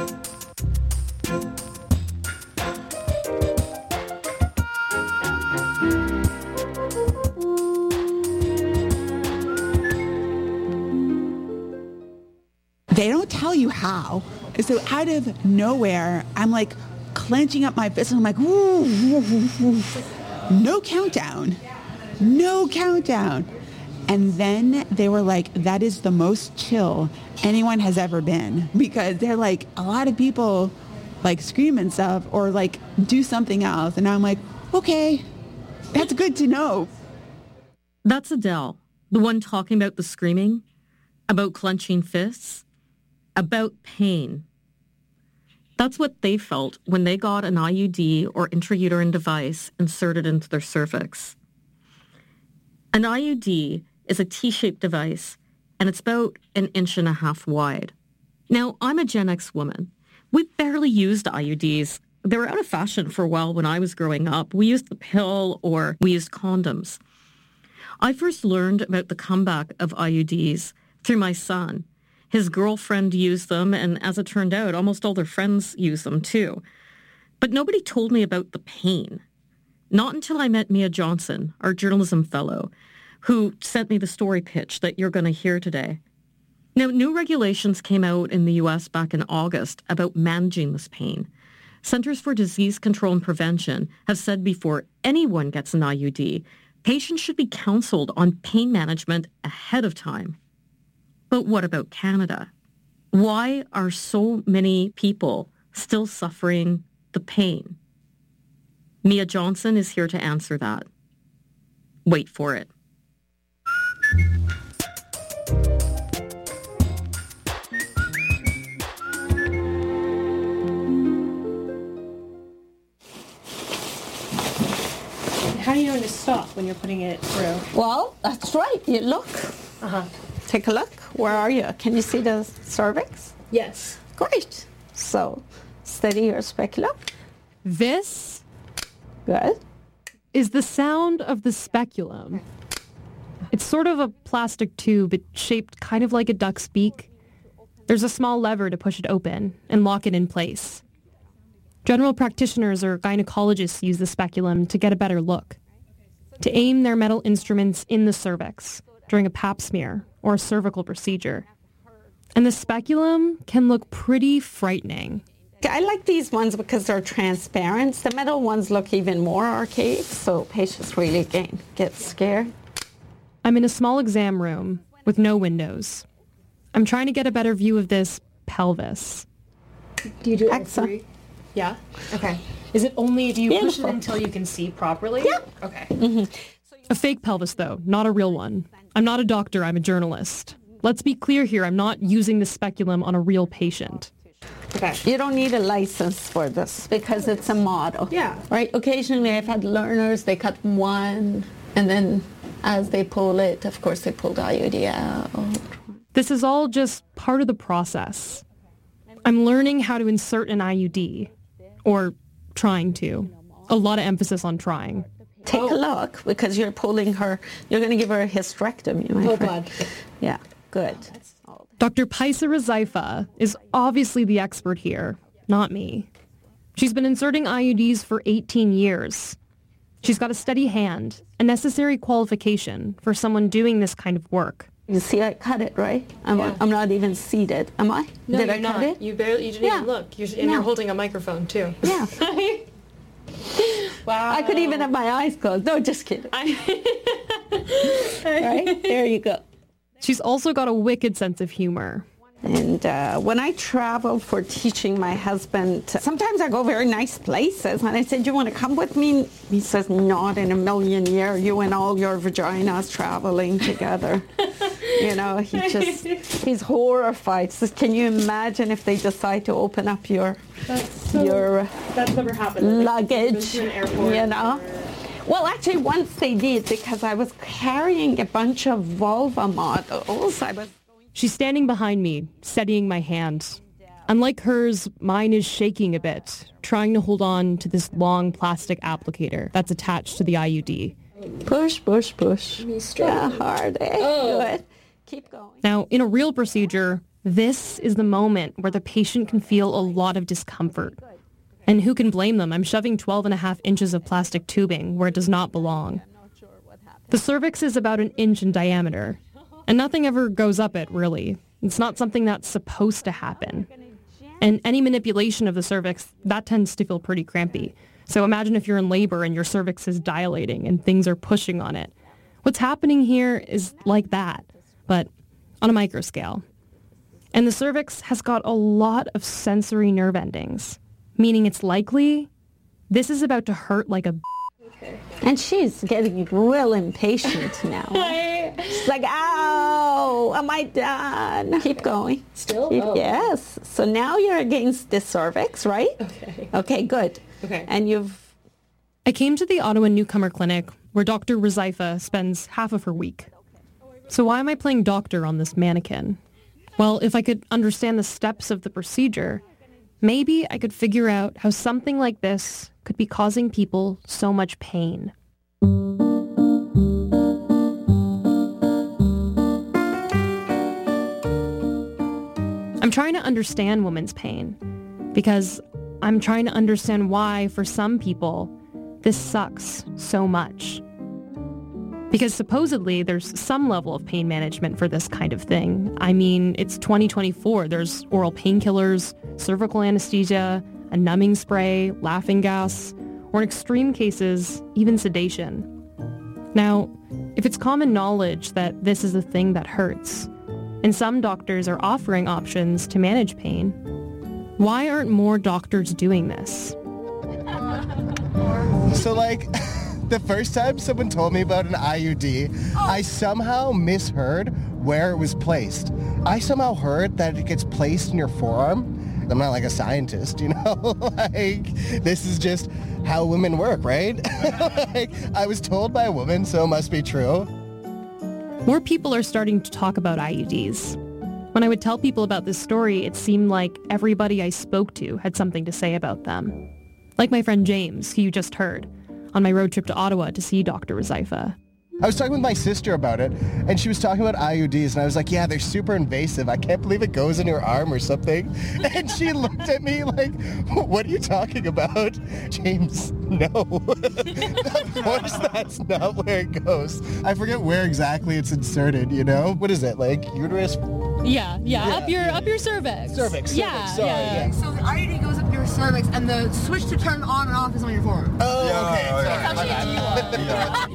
They don't tell you how. So out of nowhere, I'm like clenching up my fist and I'm like, woo, woo, woo, woo. No countdown. And then they were like, that is the most chill anyone has ever been. Because they're like, a lot of people like scream and stuff or like do something else. And I'm like, okay, that's good to know. That's Adele, the one talking about the screaming, about clenching fists, about pain. That's what they felt when they got an IUD or intrauterine device inserted into their cervix. An IUD is a T-shaped device, and it's about 1.5 inches wide. Now, I'm a Gen X woman. We barely used IUDs. They were out of fashion for a while when I was growing up. We used the pill or we used condoms. I first learned about the comeback of IUDs through my son. His girlfriend used them, and as it turned out, almost all their friends used them too. But nobody told me about the pain. Not until I met Mia Johnson, our journalism fellow, who sent me the story pitch that you're going to hear today. Now, new regulations came out in the U.S. back in August about managing this pain. Centers for Disease Control and Prevention have said before anyone gets an IUD, patients should be counseled on pain management ahead of time. But what about Canada? Why are so many people still suffering the pain? Mia Johnson is here to answer that. Wait for it. How do you know when to stop when you're putting it through? Well, that's right. You look. Uh-huh. Take a look. Where are you? Can you see the cervix? Yes. Great. So, steady your speculum. This Good. is the sound of the speculum. It's sort of a plastic tube. It's shaped kind of like a duck's beak. There's a small lever to push it open and lock it in place. General practitioners or gynecologists use the speculum to get a better look, to aim their metal instruments in the cervix during a pap smear or a cervical procedure. And the speculum can look pretty frightening. I like these ones because they're transparent. The metal ones look even more archaic, so patients really get scared. I'm in a small exam room with no windows. I'm trying to get a better view of this pelvis. Do you do all Excellent. three? Yeah? Okay. Is it only, do you push it Beautiful. until you can see properly? Yeah. Okay. A fake pelvis, though, not a real one. I'm not a doctor, I'm a journalist. Let's be clear here, I'm not using the speculum on a real patient. Okay. You don't need a license for this because it's a model. Yeah. Right? Occasionally I've had learners, they cut one, and then as they pull it, of course, they pull the IUD out. This is all just part of the process. I'm learning how to insert an IUD, or trying to. A lot of emphasis on trying. Take a look because you're pulling her, you're going to give her a hysterectomy, my Oh, friend. God. Yeah, good. Dr. Paisa Razaifa is obviously the expert here, not me. She's been inserting IUDs for 18 years. She's got a steady hand, a necessary qualification for someone doing this kind of work. You see I cut it, right? I'm not even seated, am I? No, Did you're I not. cut it? You didn't Yeah. even look. And No. you're holding a microphone, too. Yeah. Wow. I could even have my eyes closed. No, just kidding. Right? There you go. She's also got a wicked sense of humor. And when I travel for teaching my husband, sometimes I go very nice places. And I said, you want to come with me? He says, not in a million years. You and all your vaginas traveling together. You know, he's horrified. Says, can you imagine if they decide to open up your That's never happened. luggage, To an airport you know? Well, actually, once they did, because I was carrying a bunch of vulva models. She's standing behind me, steadying my hand. Unlike hers, mine is shaking a bit, trying to hold on to this long plastic applicator that's attached to the IUD. Push, push, push. Yeah, hard, eh? Oh. Good. Keep going. Now, in a real procedure, This is the moment where the patient can feel a lot of discomfort. And who can blame them? I'm shoving 12.5 inches of plastic tubing where it does not belong. The cervix is about 1 inch in diameter, and nothing ever goes up it, really. It's not something that's supposed to happen. And any manipulation of the cervix, that tends to feel pretty crampy. So imagine if you're in labor and your cervix is dilating and things are pushing on it. What's happening here is like that, but on a micro scale. And the cervix has got a lot of sensory nerve endings, meaning it's likely this is about to hurt like a And she's getting real impatient now. She's like, ow, am I done? Keep going. Still? Yes. So now you're against the cervix, right? Okay. Okay, good. Okay. And I came to the Ottawa Newcomer Clinic, where Dr. Rizaifa spends half of her week. So why am I playing doctor on this mannequin? Well, if I could understand the steps of the procedure, maybe I could figure out how something like this could be causing people so much pain. I'm trying to understand women's pain because I'm trying to understand why, for some people, this sucks so much. Because supposedly there's some level of pain management for this kind of thing. I mean, it's 2024. There's oral painkillers, cervical anesthesia, a numbing spray, laughing gas, or in extreme cases, even sedation. Now, if it's common knowledge that this is a thing that hurts, and some doctors are offering options to manage pain, why aren't more doctors doing this? So the first time someone told me about an IUD, I somehow misheard where it was placed. I somehow heard that it gets placed in your forearm. I'm not like a scientist, this is just how women work, right? I was told by a woman, so it must be true. More people are starting to talk about IUDs. When I would tell people about this story, it seemed like everybody I spoke to had something to say about them. Like my friend James, who you just heard, on my road trip to Ottawa to see Dr. Rizaifa. I was talking with my sister about it, and she was talking about IUDs, and I was like, yeah, they're super invasive. I can't believe it goes in your arm or something. And she looked at me like, what are you talking about? James, no. Of course that's not where it goes. I forget where exactly it's inserted, What is it, uterus? Yeah, up your cervix. Cervix, sorry. Yeah. So the IUD goes up your cervix, and the switch to turn on and off is on your forearm. Oh, okay. That's how she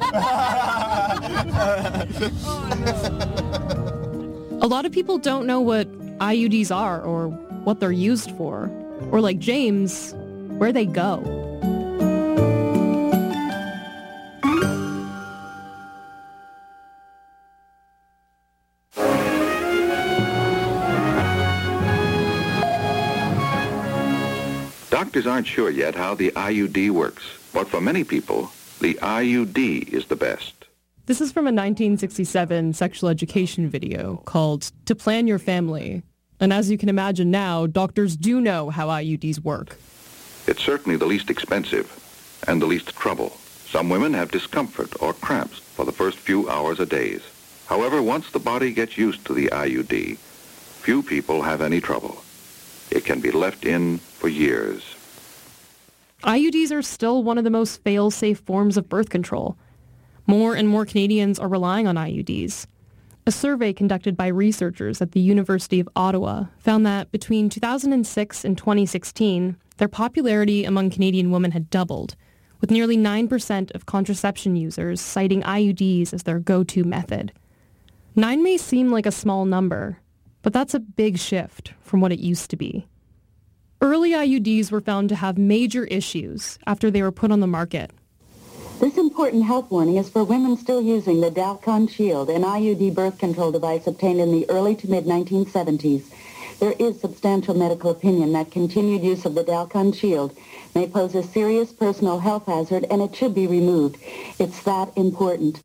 A lot of people don't know what IUDs are or what they're used for, or like James, where they go. Doctors aren't sure yet how the IUD works, but for many people, the IUD is the best. This is from a 1967 sexual education video called To Plan Your Family. And as you can imagine now, doctors do know how IUDs work. It's certainly the least expensive and the least trouble. Some women have discomfort or cramps for the first few hours or days. However, once the body gets used to the IUD, few people have any trouble. It can be left in for years. IUDs are still one of the most fail-safe forms of birth control. More and more Canadians are relying on IUDs. A survey conducted by researchers at the University of Ottawa found that between 2006 and 2016, their popularity among Canadian women had doubled, with nearly 9% of contraception users citing IUDs as their go-to method. 9 may seem like a small number, but that's a big shift from what it used to be. Early IUDs were found to have major issues after they were put on the market. This important health warning is for women still using the Dalcon Shield, an IUD birth control device obtained in the early to mid-1970s. There is substantial medical opinion that continued use of the Dalcon Shield may pose a serious personal health hazard, and it should be removed. It's that important.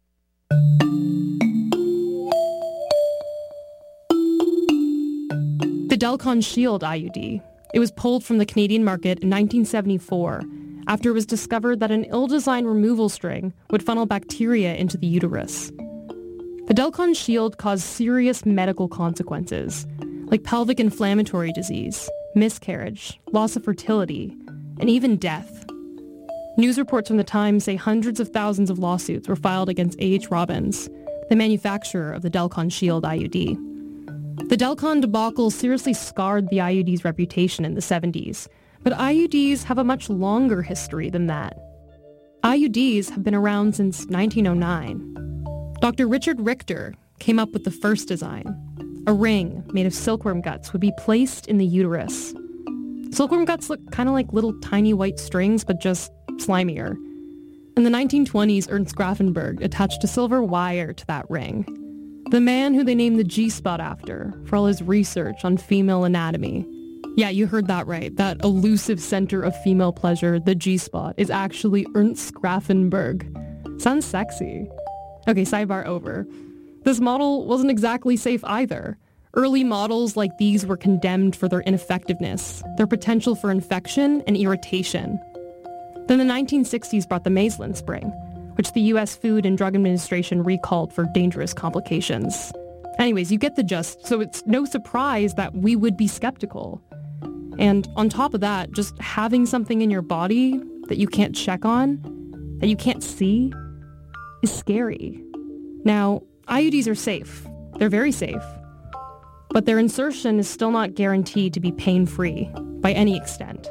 The Dalcon Shield IUD. It was pulled from the Canadian market in 1974 after it was discovered that an ill-designed removal string would funnel bacteria into the uterus. The Dalcon Shield caused serious medical consequences. like pelvic inflammatory disease, miscarriage, loss of fertility, and even death. News reports from the time say hundreds of thousands of lawsuits were filed against A.H. Robbins, the manufacturer of the Delcon Shield IUD. The Delcon debacle seriously scarred the IUD's reputation in the 70s, but IUDs have a much longer history than that. IUDs have been around since 1909. Dr. Richard Richter came up with the first design. A ring made of silkworm guts would be placed in the uterus. Silkworm guts look kind of like little tiny white strings, but just slimier. In the 1920s, Ernst Grafenberg attached a silver wire to that ring. The man who they named the G-spot after for all his research on female anatomy. Yeah, you heard that right. That elusive center of female pleasure, the G-spot, is actually Ernst Grafenberg. Sounds sexy. Okay, sidebar over. This model wasn't exactly safe either. Early models like these were condemned for their ineffectiveness, their potential for infection and irritation. Then the 1960s brought the Maislin spring, which the U.S. Food and Drug Administration recalled for dangerous complications. Anyways, you get the gist, so it's no surprise that we would be skeptical. And on top of that, just having something in your body that you can't check on, that you can't see, is scary. Now, IUDs are safe. They're very safe. But their insertion is still not guaranteed to be pain-free by any extent.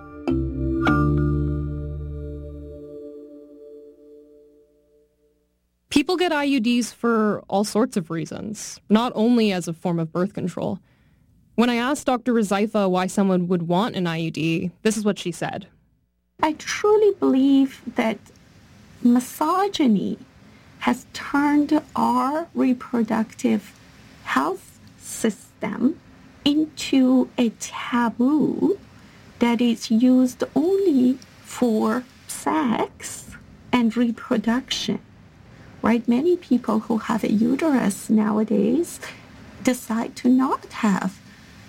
People get IUDs for all sorts of reasons, not only as a form of birth control. When I asked Dr. Rizaifa why someone would want an IUD, this is what she said. I truly believe that misogyny has turned our reproductive health system into a taboo that is used only for sex and reproduction. Right? Many people who have a uterus nowadays decide to not have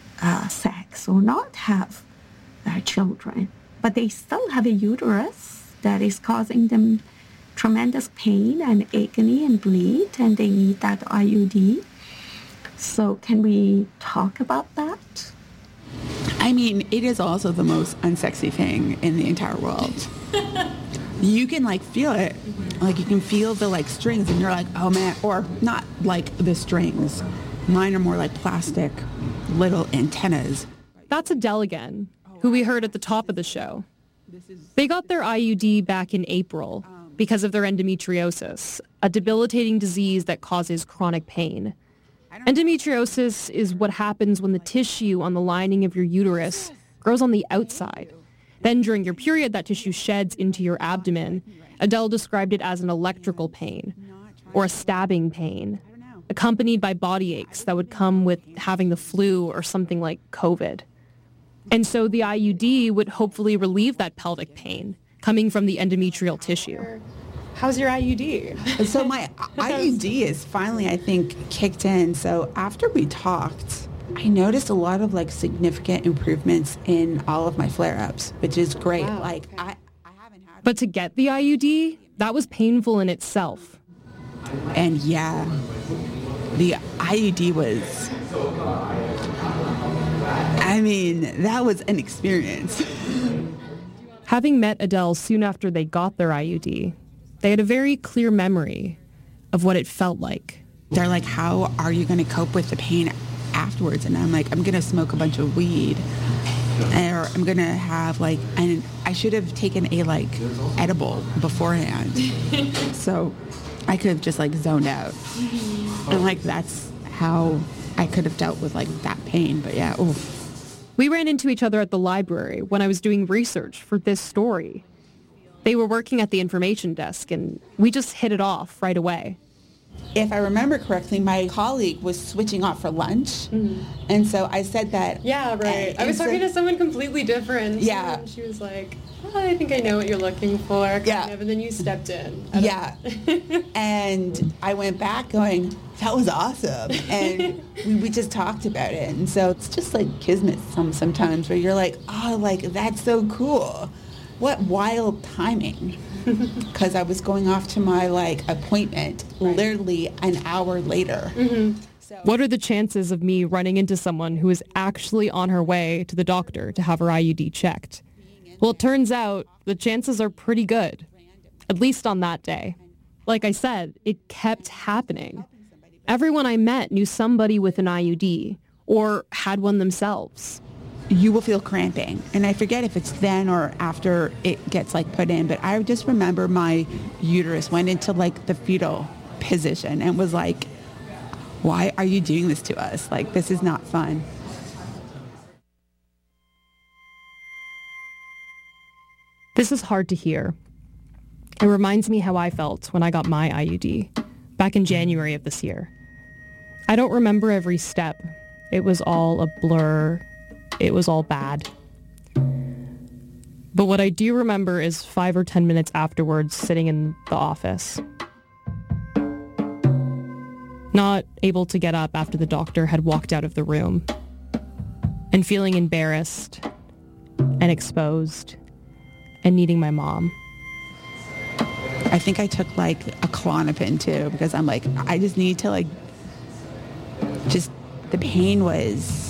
sex or not have children, but they still have a uterus that is causing them tremendous pain and agony and bleed, and they need that IUD. So can we talk about that? I mean, it is also the most unsexy thing in the entire world. You can feel it. You can feel the strings and you're like, oh man, or not the strings. Mine are more like plastic little antennas. That's Adele again, who we heard at the top of the show. They got their IUD back in April because of their endometriosis, a debilitating disease that causes chronic pain. Endometriosis is what happens when the tissue on the lining of your uterus grows on the outside. Then during your period, that tissue sheds into your abdomen. Adele described it as an electrical pain or a stabbing pain, accompanied by body aches that would come with having the flu or something like COVID. And so the IUD would hopefully relieve that pelvic pain coming from the endometrial tissue. How's your IUD? So my IUD is finally, I think, kicked in. So after we talked, I noticed a lot of significant improvements in all of my flare-ups, which is great. Wow. I haven't had. But to get the IUD, that was painful in itself. And yeah, the IUD was, that was an experience. Having met Adele soon after they got their IUD, they had a very clear memory of what it felt like. They're like, how are you going to cope with the pain afterwards? And I'm like, I'm going to smoke a bunch of weed. Or I'm going to have and I should have taken a edible beforehand. So I could have just zoned out. And that's how I could have dealt with that pain. But yeah, oof. We ran into each other at the library when I was doing research for this story. They were working at the information desk and we just hit it off right away. If I remember correctly, my colleague was switching off for lunch. Mm-hmm. And so I said that. Yeah, right. I was talking to someone completely different. Yeah. And she was like, oh, I think I know what you're looking for, kind of. And then you stepped in. Yeah. And I went back going, that was awesome. And we just talked about it. And so it's just kismet sometimes where you're like, oh, that's so cool. What wild timing. Because I was going off to my appointment literally an hour later. Mm-hmm. What are the chances of me running into someone who is actually on her way to the doctor to have her IUD checked? Well, it turns out the chances are pretty good, at least on that day. Like I said, it kept happening. Everyone I met knew somebody with an IUD or had one themselves. You will feel cramping. And I forget if it's then or after it gets like put in, but I just remember my uterus went into like the fetal position and was like, why are you doing this to us? Like, this is not fun. This is hard to hear. It reminds me how I felt when I got my IUD back in January of this year. I don't remember every step. It was all a blur. It was all bad. But what I do remember is 5 or 10 minutes afterwards sitting in the office. Not able to get up after the doctor had walked out of the room. And feeling embarrassed and exposed and needing my mom. I think I took like a Klonopin too, because I'm like, I just need to like, just, the pain was,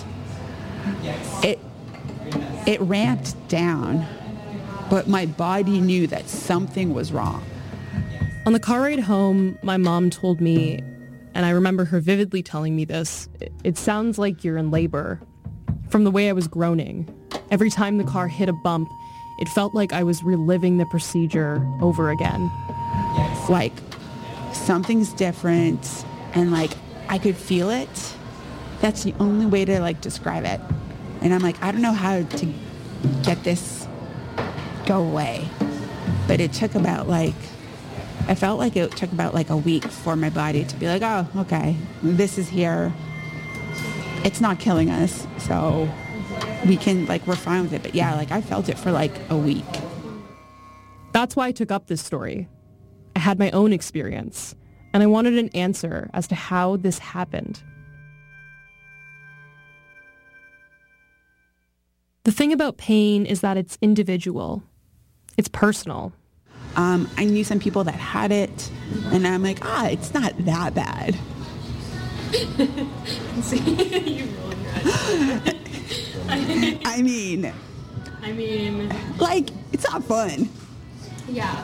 it ramped down, but my body knew that something was wrong. On the car ride home, my mom told me, and I remember her vividly telling me this, it sounds like you're in labor. From the way I was groaning. Every time the car hit a bump, it felt like I was reliving the procedure over again. Like, something's different, and like, I could feel it. That's the only way to like describe it. And I'm like, I don't know how to get this go away. But it took about like, I felt like it took about like a week for my body to be like, oh, okay, this is here. It's not killing us, so we can, like, we're fine with it. But yeah, like, I felt it for like a week. That's why I took up this story. I had my own experience, and I wanted an answer as to how this happened. The thing about pain is that it's individual. It's personal. I knew some people that had it, and I'm like, it's not that bad. You rolling your eyes. I mean, like, it's not fun. Yeah.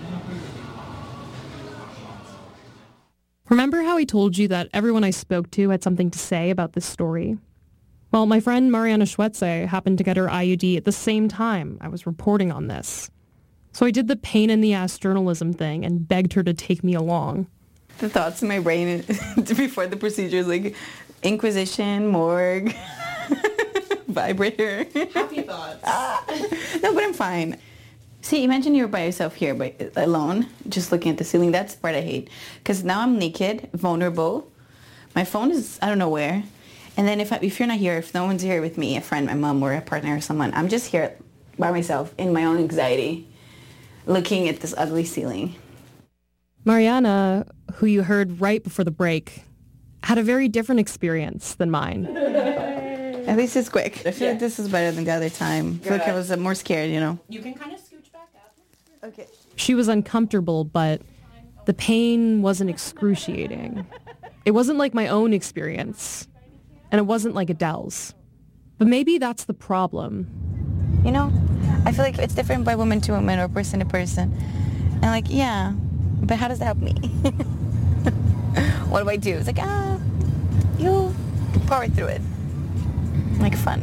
Remember how I told you that everyone I spoke to had something to say about this story? Well, my friend Mariana Schwetze happened to get her IUD at the same time I was reporting on this. So I did the pain-in-the-ass journalism thing and begged her to take me along. The thoughts in my brain before the procedure is like Inquisition, morgue, vibrator. Happy thoughts. No, but I'm fine. See, imagine you're by yourself here, but alone, just looking at the ceiling. That's the part I hate. Because now I'm naked, vulnerable. My phone is, I don't know where. And then if you're not here, if no one's here with me, a friend, my mom, or a partner or someone, I'm just here by myself in my own anxiety, looking at this ugly ceiling. Mariana, who you heard right before the break, had a very different experience than mine. At least it's quick. I feel like this is better than the other time. I feel like I was more scared, you know. You can kind of scooch back up. Okay. She was uncomfortable, but the pain wasn't excruciating. It wasn't like my own experience, and it wasn't like Adele's. But maybe that's the problem. You know, I feel like it's different by woman to woman or person to person. And like, yeah, but how does that help me? What do I do? It's like, you'll power through it. Like fun.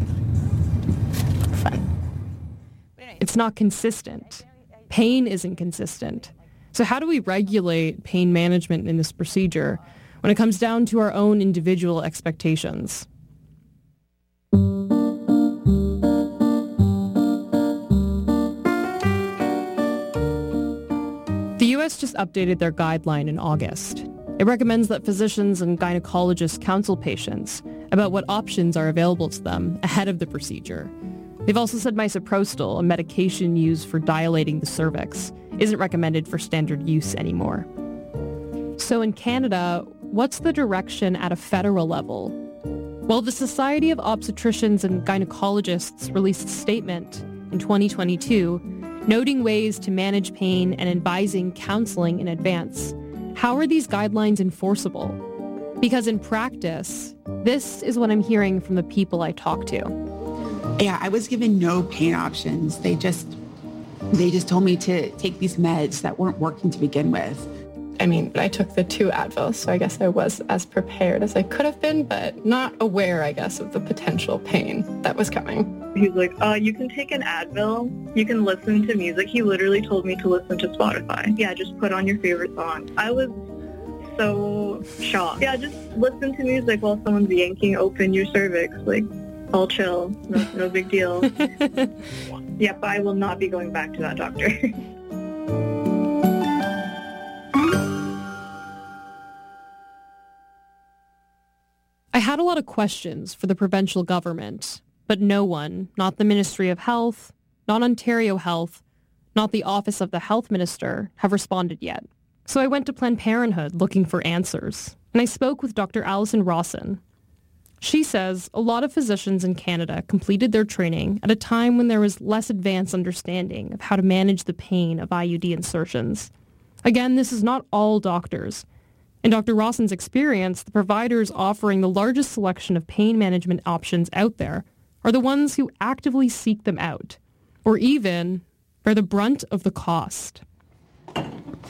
It's not consistent. Pain isn't consistent. So how do we regulate pain management in this procedure when it comes down to our own individual expectations? The U.S. just updated their guideline in August. It recommends that physicians and gynecologists counsel patients about what options are available to them ahead of the procedure. They've also said misoprostol, a medication used for dilating the cervix, isn't recommended for standard use anymore. So in Canada, what's the direction at a federal level? Well, the Society of Obstetricians and Gynecologists released a statement in 2022 noting ways to manage pain and advising counseling in advance. How are these guidelines enforceable? Because in practice, this is what I'm hearing from the people I talk to. Yeah, I was given no pain options. They just told me to take these meds that weren't working to begin with. I mean, I took the 2 Advils, so I guess I was as prepared as I could have been, but not aware, I guess, of the potential pain that was coming. He's like, you can take an Advil. You can listen to music. He literally told me to listen to Spotify. Yeah, just put on your favorite song. I was so shocked. Yeah, just listen to music while someone's yanking open your cervix. Like, all chill. No big deal. Yep, I will not be going back to that doctor. I had a lot of questions for the provincial government, but no one, not the Ministry of Health, not Ontario Health, not the Office of the Health Minister, have responded yet. So I went to Planned Parenthood looking for answers, and I spoke with Dr. Alison Rawson. She says a lot of physicians in Canada completed their training at a time when there was less advanced understanding of how to manage the pain of IUD insertions. Again, this is not all doctors. In Dr. Rawson's experience, the providers offering the largest selection of pain management options out there are the ones who actively seek them out, or even bear the brunt of the cost. Are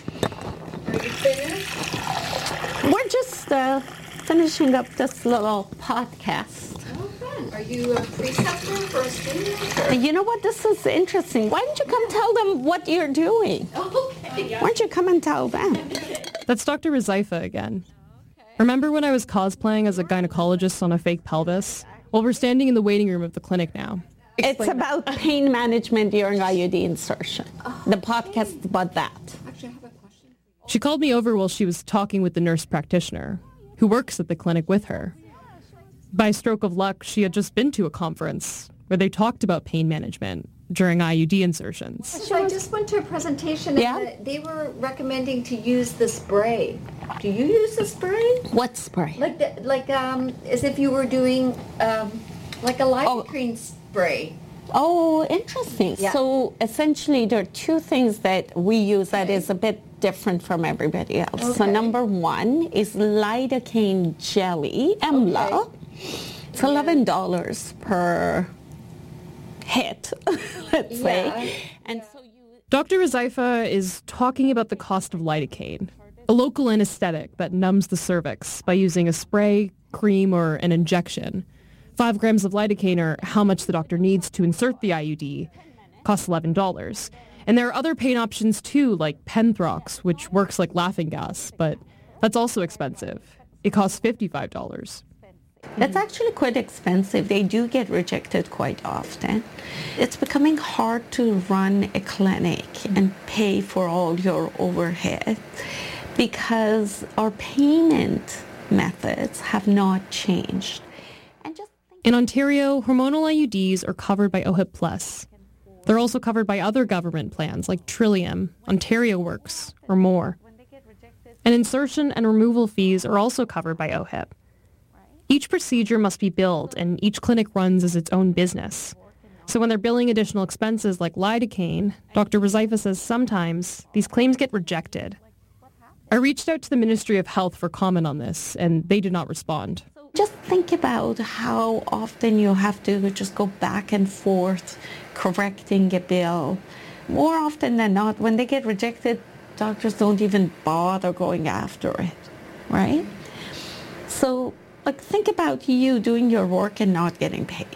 you finished? We're just finishing up this little podcast. Okay. Are you a preceptor for a student? You know what? This is interesting. Why don't you come tell them what you're doing? Okay. Why don't you come and tell them? That's Dr. Rizaifa again. Remember when I was cosplaying as a gynecologist on a fake pelvis? Well, we're standing in the waiting room of the clinic now. It's about pain management during IUD insertion. The podcast is about that. Actually, I have a question. She called me over while she was talking with the nurse practitioner, who works at the clinic with her. By a stroke of luck, she had just been to a conference where they talked about pain management during IUD insertions. So I just went to a presentation and they were recommending to use the spray. Do you use the spray? What spray? Like as if you were doing like a lidocaine spray. Oh, interesting. Yeah. So essentially there are 2 things that we use that is a bit different from everybody else. Okay. So number 1 is lidocaine jelly, EMLA. Okay. It's $11 per hit, let's say. And so Dr. Rizaifa is talking about the cost of lidocaine, a local anesthetic that numbs the cervix by using a spray, cream, or an injection. 5 grams of lidocaine, or how much the doctor needs to insert the IUD, costs $11. And there are other pain options too, like Penthrox, which works like laughing gas, but that's also expensive. It costs $55. That's actually quite expensive. They do get rejected quite often. It's becoming hard to run a clinic and pay for all your overhead because our payment methods have not changed. In Ontario, hormonal IUDs are covered by OHIP Plus. They're also covered by other government plans like Trillium, Ontario Works, or more. And insertion and removal fees are also covered by OHIP. Each procedure must be billed, and each clinic runs as its own business. So when they're billing additional expenses like lidocaine, Dr. Rizaifa says sometimes these claims get rejected. I reached out to the Ministry of Health for comment on this, and they did not respond. Just think about how often you have to just go back and forth correcting a bill. More often than not, when they get rejected, doctors don't even bother going after it, right? So, like, think about you doing your work and not getting paid.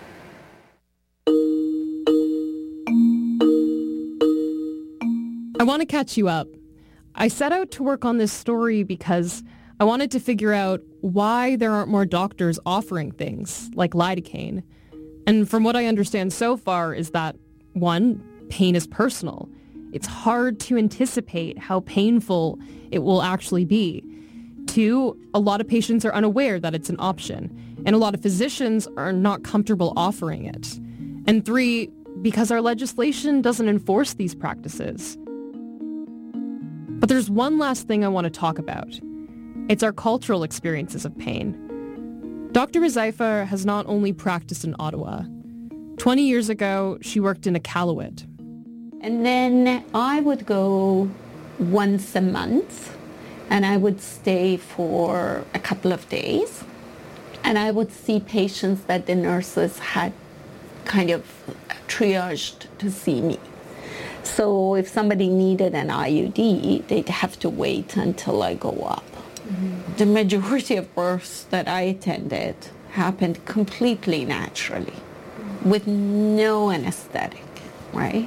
I want to catch you up. I set out to work on this story because I wanted to figure out why there aren't more doctors offering things like lidocaine. And from what I understand so far is that, 1, pain is personal. It's hard to anticipate how painful it will actually be. 2, a lot of patients are unaware that it's an option, and a lot of physicians are not comfortable offering it. And 3, because our legislation doesn't enforce these practices. But there's one last thing I want to talk about. It's our cultural experiences of pain. Dr. Rizaifa has not only practiced in Ottawa. 20 years ago, she worked in Iqaluit. And then I would go once a month And I would stay for a couple of days. And I would see patients that the nurses had kind of triaged to see me. So if somebody needed an IUD, they'd have to wait until I go up. Mm-hmm. The majority of births that I attended happened completely naturally, with no anesthetic, right?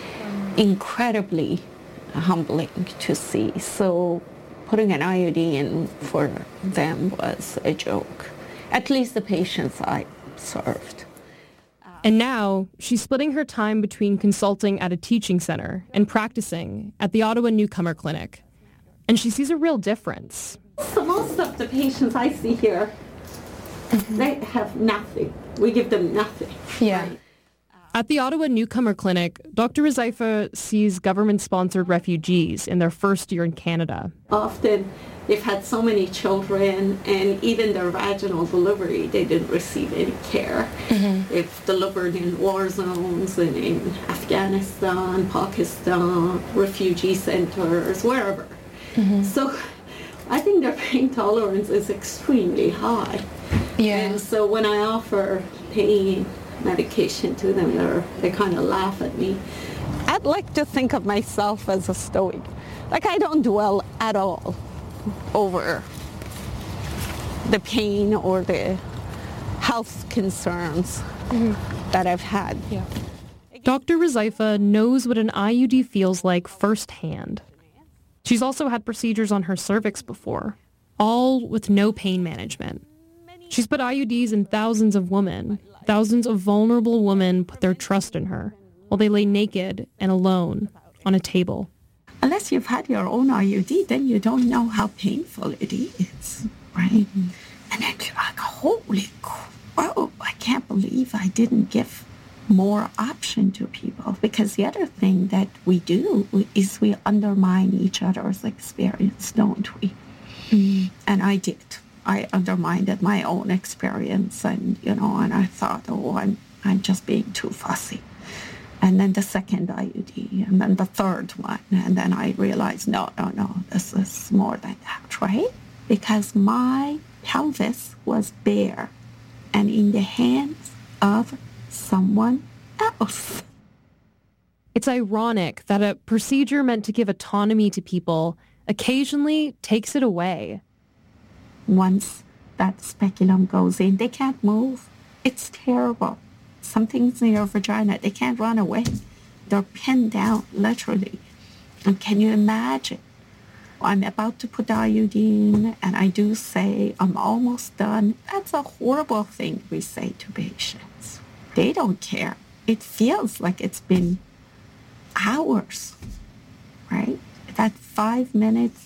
Incredibly humbling to see. So putting an IUD in for them was a joke, at least the patients I served. And now she's splitting her time between consulting at a teaching center and practicing at the Ottawa Newcomer Clinic. And she sees a real difference. So most of the patients I see here, they have nothing. We give them nothing. Yeah. Right? At the Ottawa Newcomer Clinic, Dr. Rizaifa sees government-sponsored refugees in their first year in Canada. Often they've had so many children, and even their vaginal delivery, they didn't receive any care. Mm-hmm. They've delivered in war zones and in Afghanistan, Pakistan, refugee centers, wherever. Mm-hmm. So I think their pain tolerance is extremely high. Yeah. And so when I offer pain medication to them, they kind of laugh at me. I'd like to think of myself as a stoic. Like, I don't dwell at all over the pain or the health concerns that I've had. Yeah. Dr. Rizaifa knows what an IUD feels like firsthand. She's also had procedures on her cervix before, all with no pain management. She's put IUDs in thousands of women. Thousands of vulnerable women put their trust in her while they lay naked and alone on a table. Unless you've had your own IUD, then you don't know how painful it is, right? Mm-hmm. And then you're like, holy crow, I can't believe I didn't give more option to people. Because the other thing that we do is we undermine each other's experience, don't we? Mm-hmm. And I did. I undermined my own experience, and and I thought, I'm just being too fussy. And then the second IUD, and then the third one, and then I realized, no, this is more than that, right? Because my pelvis was bare and in the hands of someone else. It's ironic that a procedure meant to give autonomy to people occasionally takes it away. Once that speculum goes in, they can't move. It's terrible. Something's in your vagina. They can't run away. They're pinned down, literally. And can you imagine? I'm about to put the IUD in, and I do say, I'm almost done. That's a horrible thing we say to patients. They don't care. It feels like it's been hours, right? That 5 minutes.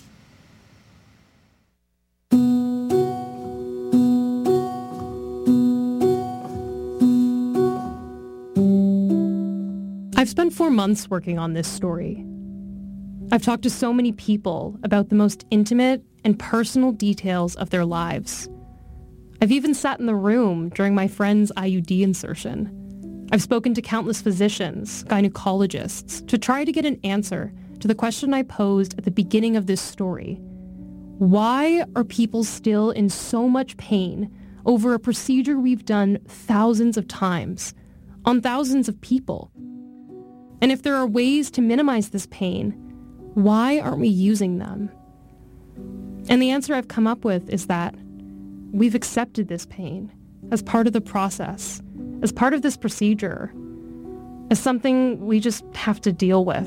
I've spent 4 months working on this story. I've talked to so many people about the most intimate and personal details of their lives. I've even sat in the room during my friend's IUD insertion. I've spoken to countless physicians, gynecologists, to try to get an answer to the question I posed at the beginning of this story. Why are people still in so much pain over a procedure we've done thousands of times, on thousands of people? And if there are ways to minimize this pain, why aren't we using them? And the answer I've come up with is that we've accepted this pain as part of the process, as part of this procedure, as something we just have to deal with.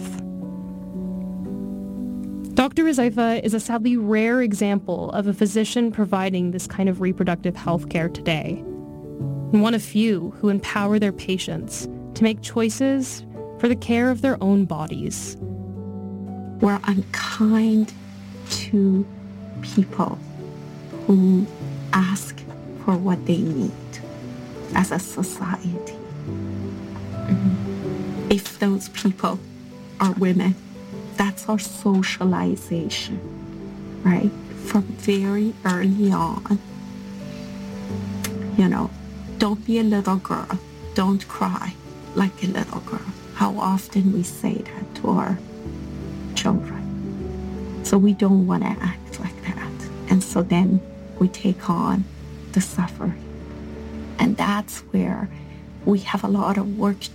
Dr. Rizaifa is a sadly rare example of a physician providing this kind of reproductive health care today, and one of few who empower their patients to make choices for the care of their own bodies. We're unkind to people who ask for what they need as a society. Mm-hmm. If those people are women, that's our socialization, right? From very early on. Don't be a little girl. Don't cry like a little girl. How often we say that to our children. So we don't want to act And so then we take on the suffering. And that's where we have a lot of work